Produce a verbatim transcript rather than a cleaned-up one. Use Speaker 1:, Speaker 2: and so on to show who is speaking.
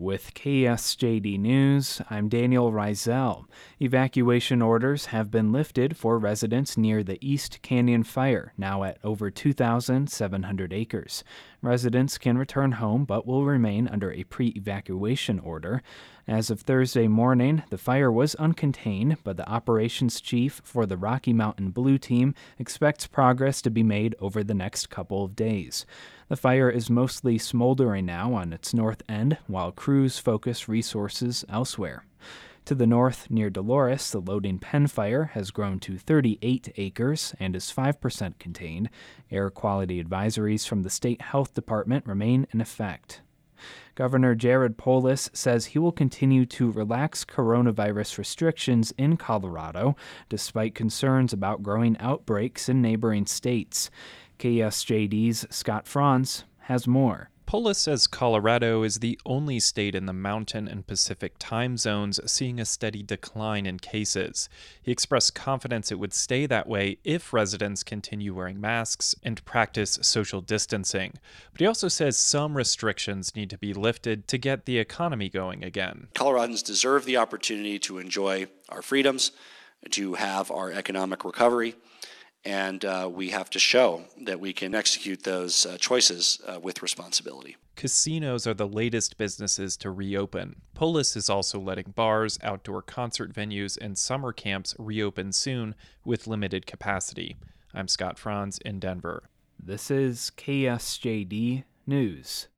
Speaker 1: With K S J D News, I'm Daniel Rizel. Evacuation orders have been lifted for residents near the East Canyon Fire, now at over two thousand seven hundred acres. Residents can return home but will remain under a pre-evacuation order. As of Thursday morning, the fire was uncontained, but the operations chief for the Rocky Mountain Blue Team expects progress to be made over the next couple of days. The fire is mostly smoldering now on its north end, while crews focus resources elsewhere. To the north, near Dolores, the Loading Pen fire has grown to thirty-eight acres and is five percent contained. Air quality advisories from the state health department remain in effect. Governor Jared Polis says he will continue to relax coronavirus restrictions in Colorado, despite concerns about growing outbreaks in neighboring states. K S J D's Scott Franz has more.
Speaker 2: Polis says Colorado is the only state in the Mountain and Pacific time zones seeing a steady decline in cases. He expressed confidence it would stay that way if residents continue wearing masks and practice social distancing. But he also says some restrictions need to be lifted to get the economy going again.
Speaker 3: Coloradans deserve the opportunity to enjoy our freedoms, to have our economic recovery. And uh, we have to show that we can execute those uh, choices uh, with responsibility.
Speaker 2: Casinos are the latest businesses to reopen. Polis is also letting bars, outdoor concert venues, and summer camps reopen soon with limited capacity. I'm Scott Franz in Denver.
Speaker 1: This is K S J D News.